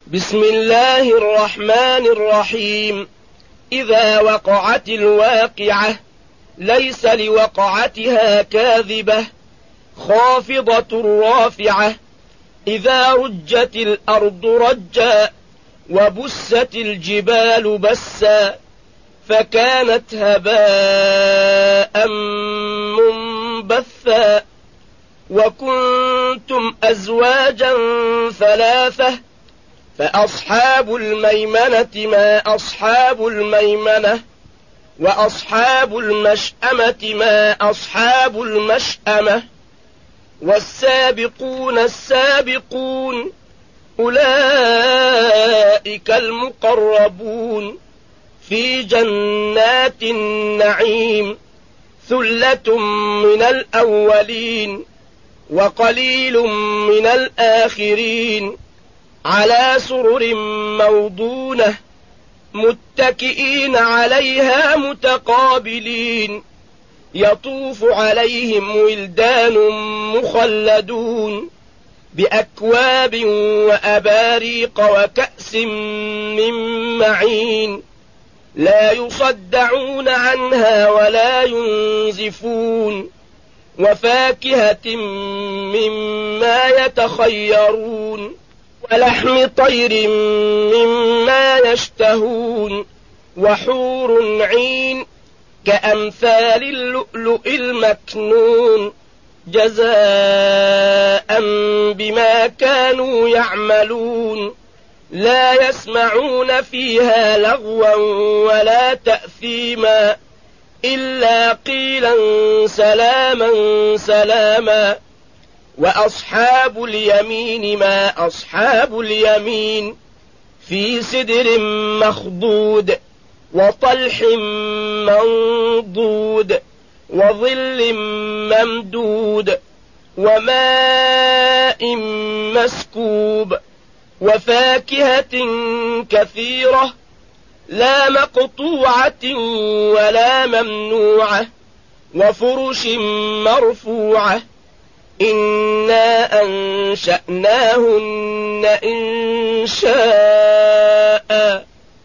بسم الله الرحمن الرحيم. إذا وقعت الواقعة ليس لوقعتها كاذبة خافضة رافعة. إذا رجت الأرض رجا وبست الجبال بسا فكانت هباء منبثا. وكنتم أزواجا ثلاثة فأصحاب الميمنة ما أصحاب الميمنة وأصحاب المشأمة ما أصحاب المشأمة. والسابقون السابقون أولئك المقربون في جنات النعيم ثلة من الأولين وقليل من الآخرين على سرر موضونة متكئين عليها متقابلين. يطوف عليهم ولدان مخلدون بأكواب وأباريق وكأس من معين لا يصدعون عنها ولا ينزفون. وفاكهة مما يتخيرون ولحم طير مما يشتهون وحور عين كأمثال اللؤلؤ المكنون جزاء بما كانوا يعملون. لا يسمعون فيها لغوا ولا تأثيما إلا قيلا سلاما سلاما. وأصحاب اليمين ما أصحاب اليمين في سدر مخضود وطلح منضود وظل ممدود وماء مسكوب وفاكهة كثيرة لا مقطوعة ولا ممنوعة وفرش مرفوعة. إنا أنشأناهن إنشاء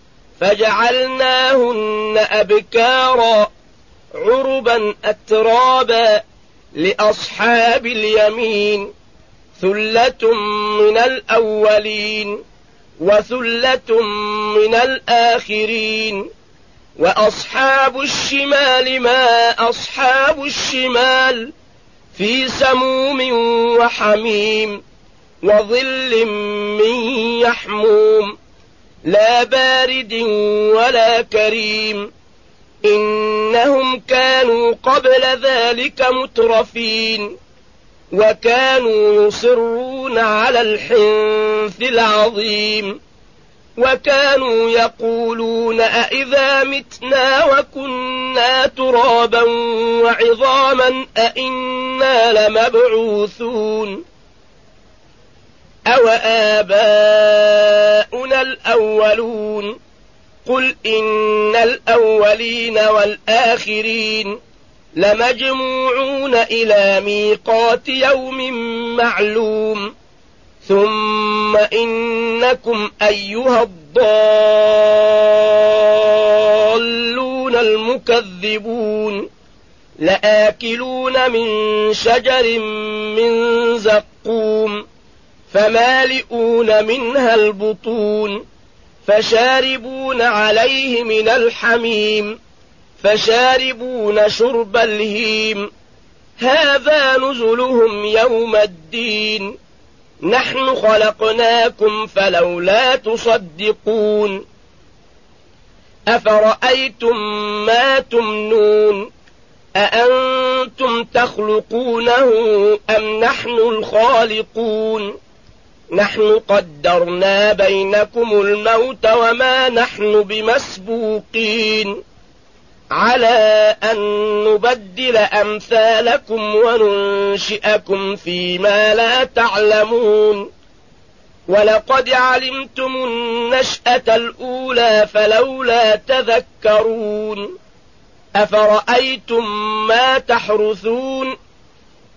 فجعلناهن أبكارا عربا أترابا لأصحاب اليمين ثلة من الأولين وثلة من الآخرين. وأصحاب الشمال ما أصحاب الشمال في سموم وحميم وظل من يحموم لا بارد ولا كريم. إنهم كانوا قبل ذلك مترفين وكانوا يصرون على الحنث العظيم وكانوا يقولون أئذا متنا وكنا ترابا وعظاما أئنا لمبعوثون أو آباؤنا الأولون. قل إن الأولين والآخرين لمجموعون إلى ميقات يوم معلوم. ثم إنكم أيها الضالون المكذبون لآكلون من شجر من زقوم فمالئون منها البطون فشاربون عليه من الحميم فشاربون شرب الهيم. هذا نزلهم يوم الدين نحن خلقناكم فلولا تصدقون. أفرأيتم ما تمنون أأنتم تخلقونه أم نحن الخالقون. نحن قدرنا بينكم الموت وما نحن بمسبوقين على أن نبدل أمثالكم وننشئكم فيما لا تعلمون. ولقد علمتم النشأة الأولى فلولا تذكرون. أفرأيتم ما تحرثون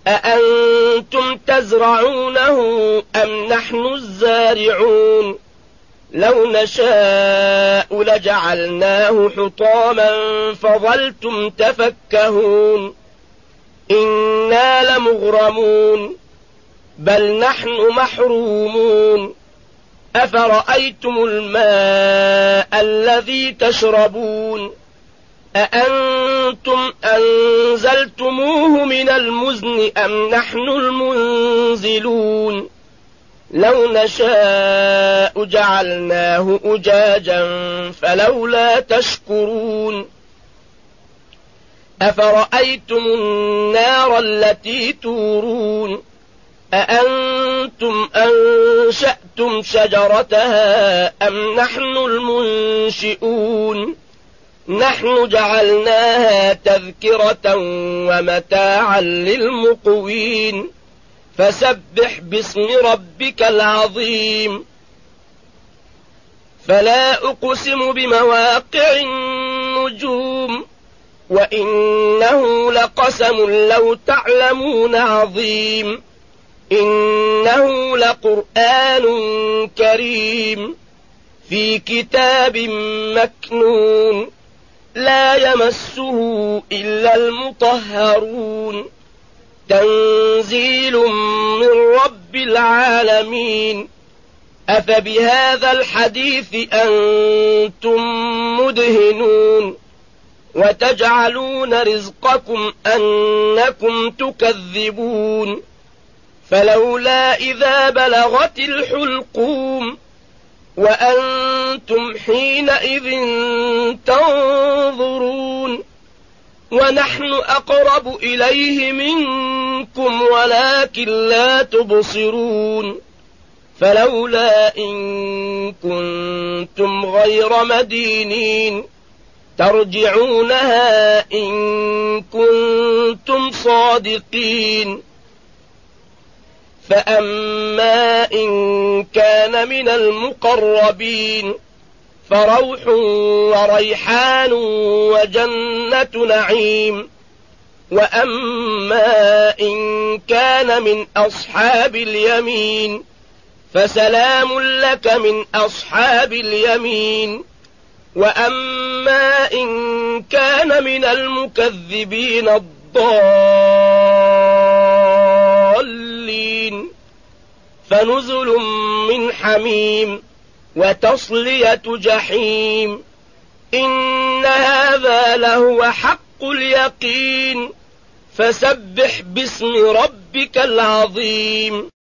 أأنتم تزرعونه أم نحن الزارعون لو نشاء لجعلناه حطاما فظلتم تفكهون إنا لمغرمون بل نحن محرومون أفرأيتم الماء الذي تشربون أأنتم أنزلتموه من المزن أم نحن المنزلون لو نشاء جعلناه أجاجا فلولا تشكرون أفرأيتم النار التي تورون أأنتم أنشأتم شجرتها أم نحن المنشئون نحن جعلناها تذكرة ومتاعا للمقوين فسبح باسم ربك العظيم فلا أقسم بمواقع النجوم وإنه لقسم لو تعلمون عظيم إنه لقرآن كريم في كتاب مكنون لا يمسه إلا المطهرون تنزيل من رب العالمين أفبهذا الحديث أنتم مدهنون وتجعلون رزقكم أنكم تكذبون فلولا إذا بلغت الحلقوم وأنتم حينئذ تنظرون ونحن أقرب إليه منكم ولكن لا تبصرون فلولا إن كنتم غير مدينين ترجعونها إن كنتم صادقين فأما إن كان من المقربين فروح وريحان وجنة نعيم وأما إن كان من أصحاب اليمين فسلام لك من أصحاب اليمين وأما إن كان من المكذبين الضالين فنزل من حميم وتصلية جحيم إن هذا لهو حق اليقين فسبح باسم ربك العظيم